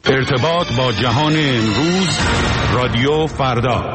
ارتباط با جهان امروز، رادیو فردا.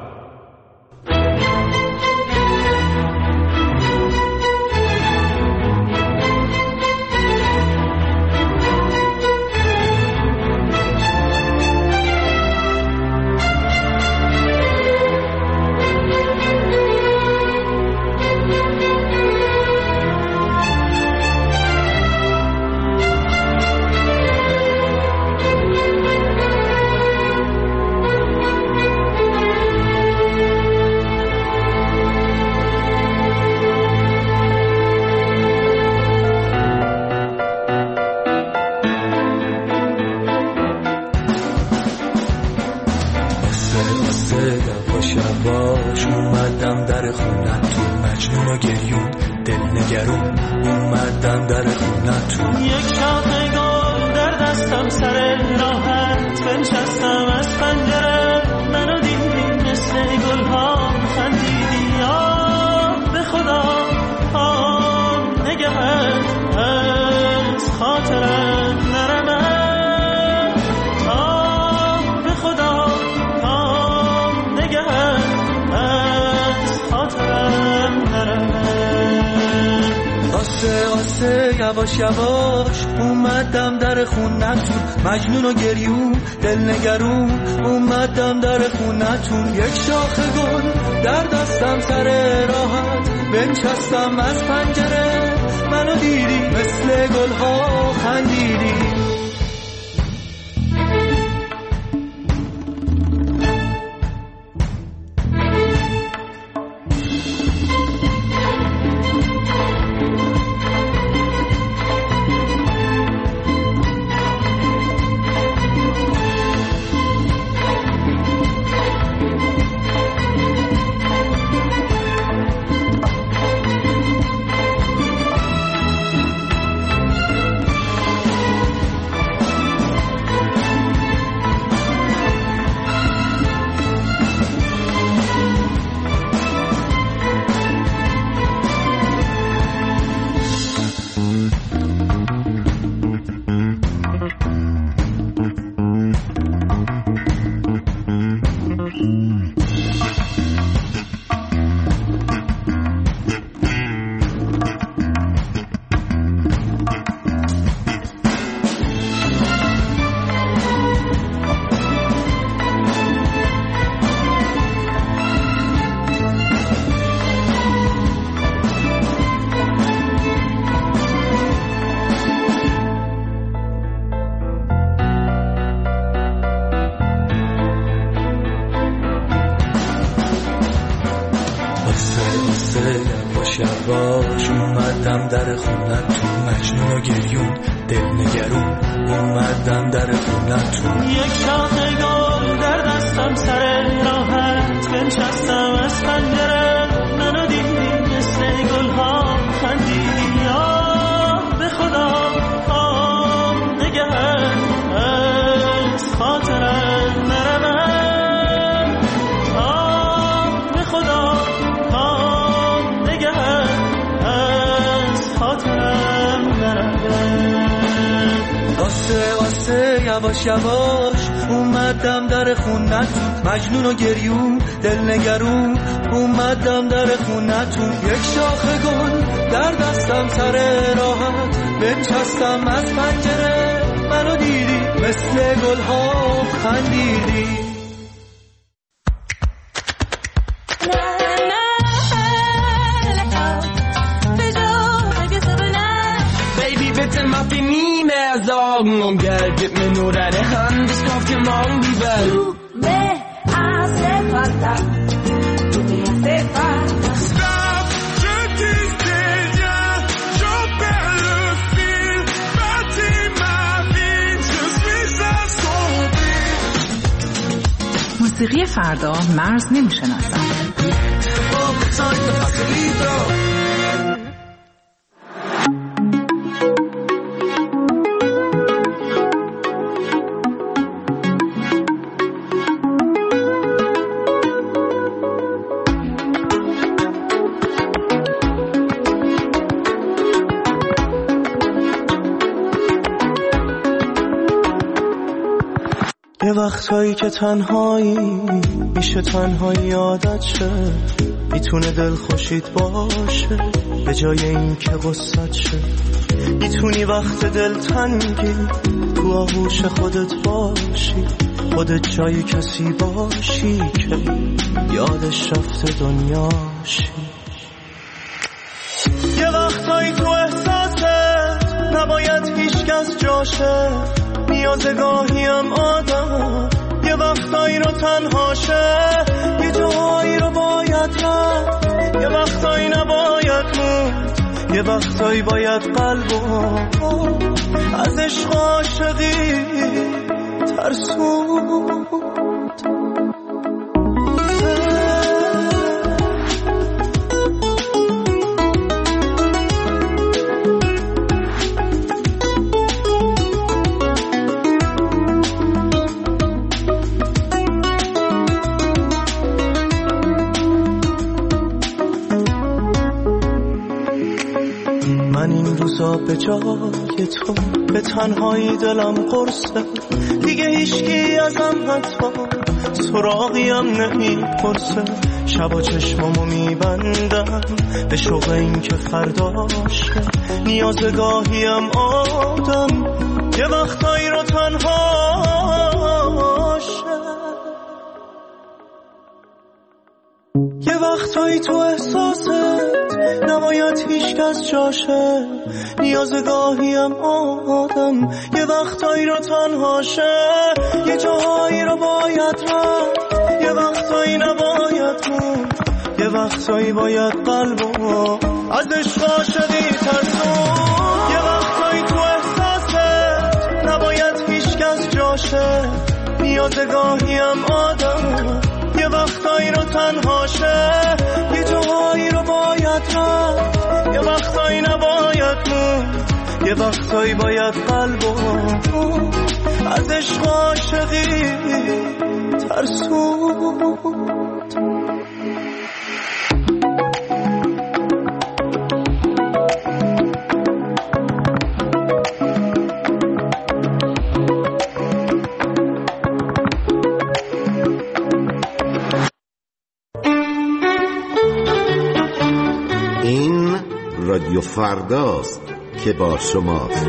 شواش اومدم در خونتون، مجنون و گریون دل نگرون اومدم در خونتون. یک شاخه گل در دستم سر راحت بنشستم از پنجره، منو دیدی مثل گل ها خندیدی. به خدا نگهت از خاطرم نرمه، به خدا نگهت از خاطرم نرمه. آسه یواش یواش اومدم در خونتون، مجنون و گریون دل نگرون اومدم در خونتون. یک شاخه گل در دستم سر راحت بنشستم از پنجره، منو دیدی مثل گل ها خندیدی. یواش اومدم در خونتون، مجنون و گریون دل نگرون اومدم در خونتون. یک شاخه گل در دستم سر راحت بنشستم از پنجره، منو دیدی مثل گل ها خندیدی. به خدا نگهت از خاطرم نرمه، به خدا آسه یواش یواش اومدم در خونتون، مجنون و گریون دل نگرون اومدم در خونتون. یک شاخه گل در دستم سر راحت بنشستم از پنجره، منو دیدی مثل گل ها خندیدی. Sorgen um Geld, gib mir nur deine Hand, ich kauf dir morgen die Welt. Tu me hace falta, tu me hace falta. Stop, je dis rien, j'en perds le fil, bâtis ma vie, je suis assombri. موسیقی فردا مرز نمیشناسد. یه وقتایی که تنهایی میشه تنهایی عادت شه، میتونه دل خوشید باشه به جای این که غصت شه. میتونی وقت دل تنگی تو آغوش خودت باشی، خودت جای کسی باشی که یادش رفته دنیاشی. یه وقتایی تو احساست نباید هیچ کس جاشه، نیازه گاهیم آدم یه وقتایی رو تنهاشه، یه جایی رو باید رفت، یه وقتایی نباید موند، یه وقتایی باید قلبو از عشق عاشقی ترسوند. من این روزا به جای تو به تنهایی دلم قرصه، دیگه هیچکی ازم حتی سراغیم نمیپرسه. شبا چشمامو میبندم به شوق این که فرداشه، نیاز گاهیم آدم یه وقتایی رو تنهاشه. یه وقتایی تو احساست نباید هیچ کس جاشه، نیاز گاهیم آدم یه وقتایی رو تنهاشه، یه جاهایی رو باید رفت، یه وقتایی نباید موند، یه وقتایی باید قلبو از عشق عاشقی ترسون. یه وقتایی تو احساست نباید هیچ کس جاشه، نیاز گاهیم آدم یه وقتایی رو تنهاشه، یه جاهایی رو باید رفت، یه وقتایی نباید موند، یه وقتایی باید قلبو از عشق عاشقی ترسوند. رادیو فرداست که با شماست.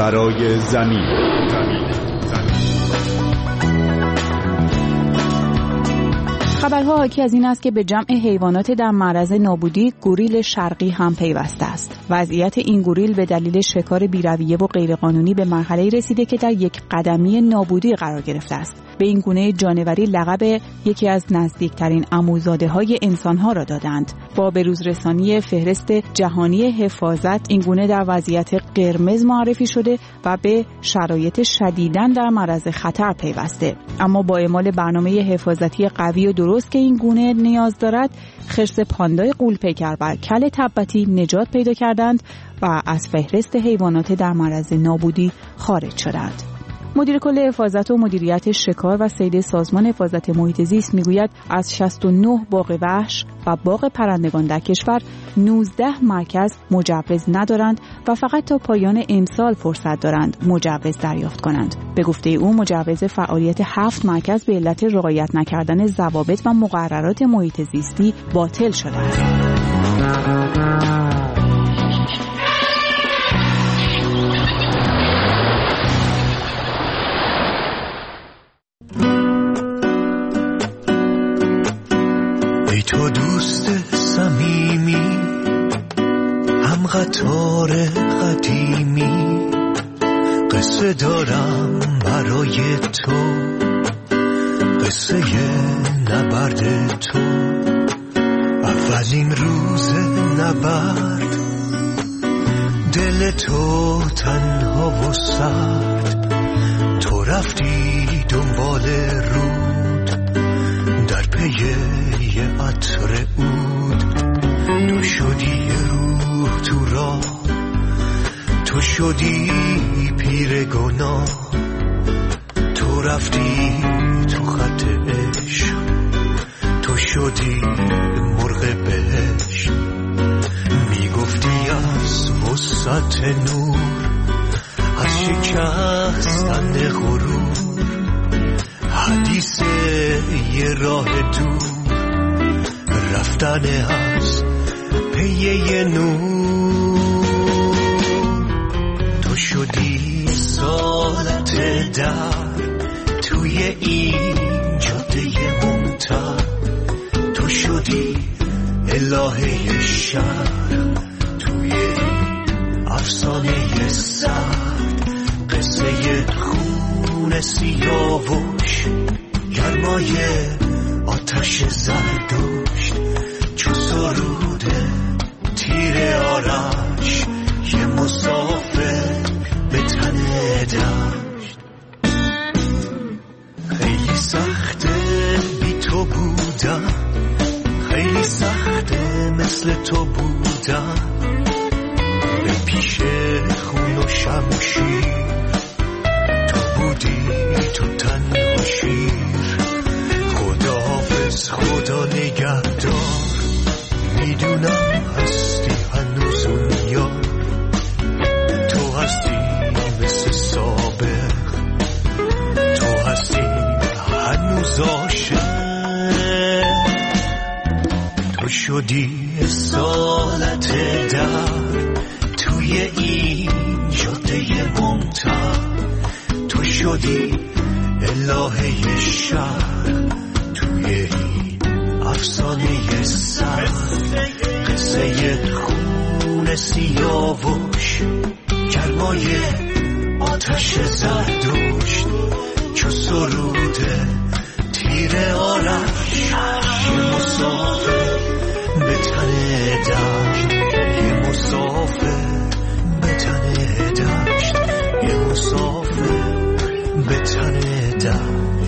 برای زمین. خبرها حاکی از این است که به جمع حیوانات در معرض نابودی گوریل شرقی هم پیوسته است. وضعیت این گوریل به دلیل شکار بی‌رویه و غیرقانونی به مرحله‌ای رسیده که در یک قدمی نابودی قرار گرفته است. به این گونه جانوری لقب یکی از نزدیکترین عموزاده‌های انسان‌ها را دادند. با بروزرسانی فهرست جهانی حفاظت این گونه در وضعیت قرمز معرفی شده و به شرایط شدیداً در معرض خطر پیوسته. اما با اعمال برنامه حفاظتی قوی و درست که این گونه نیاز دارد، خرس پاندای غول‌پیکر و کل تبتی نجات پیدا کردند و از فهرست حیوانات در معرض نابودی خارج شدند. مدیر کل حفاظت و مدیریت شکار و صید سازمان حفاظت محیط زیست میگوید از 69 باغ وحش و باغ پرندگان در کشور 19 مرکز مجوز ندارند و فقط تا پایان امسال فرصت دارند مجوز دریافت کنند. به گفته او مجوز فعالیت 7 مرکز به علت رعایت نکردن ضوابط و مقررات محیط زیستی باطل شده است. تو دوست صمیمی هم قطار قدیمی، قصه دارم برای تو، قصه نبرد تو. اولین روز نبرد، دل تو تنها و سرد، تو رفتی دنبال رود در پی یه عطر عود. تو شدی روح تو راه، تو شدی پیر گناه، تو رفتی تو خط عشق، تو شدی مرغ بهشت. میگفتی از وسعت نور، از شکستن غرور، حدیث یه راه دور، رفتن از پی یه نور. تو شدی سالت در توی این جاده ممتد، تو شدی الهه شهر توی این افسانه سرد. قصه خون سیاوش، گرمای آتش زردشت، چو سروده تیر آرش، یه مسافر به تن دشت. خیلی سخته بی تو بودم، خیلی سخته مثل تو بودم، به پیش خون و شمشیر، تو بودی تو تن و شیر. خداحافظ خدا نگهدار، میدونم هستی هنوز اون یار، تو هستی مثل سابق، تو هستی هنوز عاشق. تو شدی سالت در توی این جاده ممتد، تو شدی الهه شهر توی این افسانه سخت. قصه خون سیاوش، گرمای آتش زردشت، چو سروده تیر آرش، یه مسافر به تن دشت، یه مسافر به تن دشت، یه مسافر به تن دشت.